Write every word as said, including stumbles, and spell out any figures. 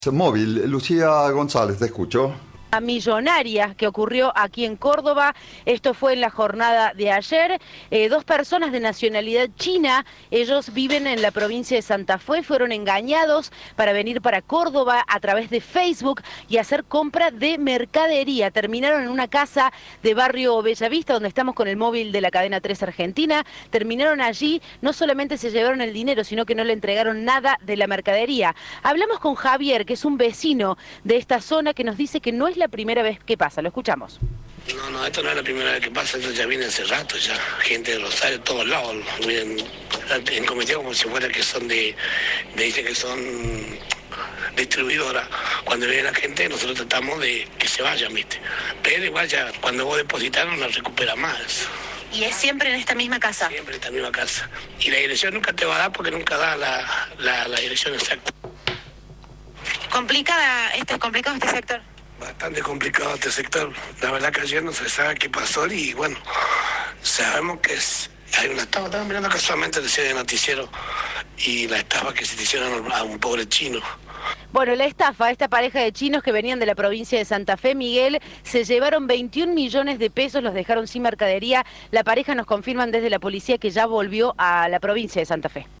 Móvil, Lucía González, te escucho. Millonaria que ocurrió aquí en Córdoba. Esto fue en la jornada de ayer. Eh, dos personas de nacionalidad china, ellos viven en la provincia de Santa Fe, fueron engañados para venir para Córdoba a través de Facebook y hacer compra de mercadería. Terminaron en una casa de barrio Bellavista, donde estamos con el móvil de la cadena tres Argentina. Terminaron allí, no solamente se llevaron el dinero, sino que no le entregaron nada de la mercadería. Hablamos con Javier, que es un vecino de esta zona, que nos dice que no es la primera vez que pasa. Lo escuchamos. No, no, esto no es la primera vez que pasa, esto ya viene hace rato, ya gente de Rosario, de todos lados, vienen en comité como si fuera que son de, me dicen que son distribuidoras. Cuando viene la gente, nosotros tratamos de que se vayan, ¿viste? Pero igual ya, cuando vos depositas no la recuperas más. ¿Y es siempre en esta misma casa? Siempre en esta misma casa. Y la dirección nunca te va a dar porque nunca da la, la, la dirección exacta. ¿Complicada, este, complicado este sector? Bastante complicado este sector. La verdad que ayer no se sabe qué pasó y bueno, sabemos que es, hay una estafa. Estaba mirando casualmente decía de noticiero y la estafa que se le hicieron a un pobre chino. Bueno, la estafa, esta pareja de chinos que venían de la provincia de Santa Fe, Miguel, se llevaron veintiún millones de pesos, los dejaron sin mercadería. La pareja nos confirman desde la policía que ya volvió a la provincia de Santa Fe.